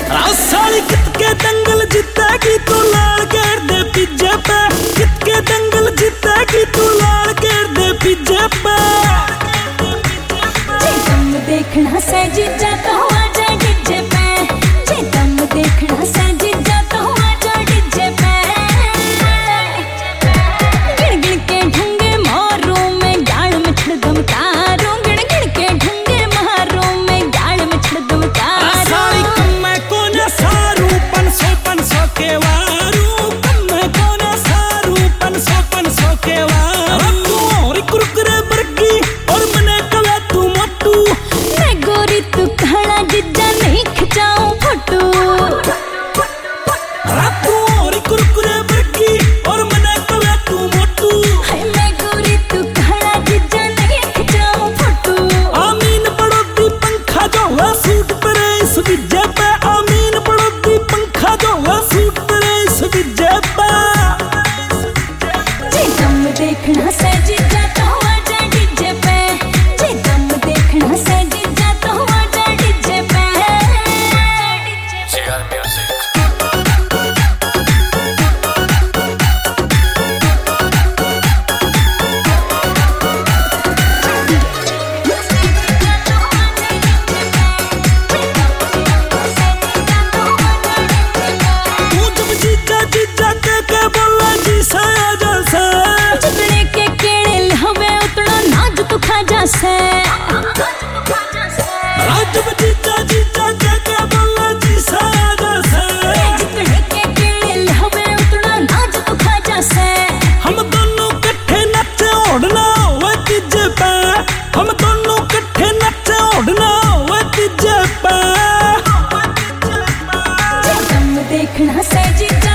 साली कितके दंगल जीतेगी तू लाल घेर दे पिज्जे पे, कितके दंगल जीतेगी तू लाल घेर दे पिज्जे पे। जे दम देखना सज जाता हूँ आजा डीजे पे, जे दम देखना सज जाता हूँ आजा डीजे पे। गिण गिण के ढंगे मारूं मैं गाड़ में छड़दम तारूं, गिण गिण के ढंगे मारूं मैं गाड़ में छड़दम तारूं। साली कम्मे कोने सारू 500 के वारू, कम्मे कोने सारू 500 के वारू। तू और कुरकुरे बर्गी और मने कवे तू मोटू, मैं गोरी तू खड़ा जिज्जा नहीं खिंचाऊं फोटो। तू और कुरकुरे बर्गी और मने कवे तू मोटू, मैं गोरी तू खड़ा जिज्जा नहीं खिंचाऊं फोटो। आमीन पड़ोती पंखा जो है सूट तेरे इस बिज्जे पे, आमीन पड़ोती पंखा जो है सूट तेरे इस बिज्जे पे। जे दम देखना सज जाता हूँ आजा डीजे पे, जे दम देखना सज जाता हूँ आजा डीजे पे। CR Music. तू जब जीजा जीजा के बोला जी सा आजा सा, जितने के केड़े लहवे उतना नाज तू खा जा से। जब जीजा जीजा के बोला जी सा आजा सा, जितने के केड़े लहवे उतना नाज तू खा जा से। हम दोनों कट्ठे नचे ओढ़ना हुए तीजे पे, हम दोनों कट्ठे नचे ओढ़ना हुए तीजे पे। जे दम देखना सज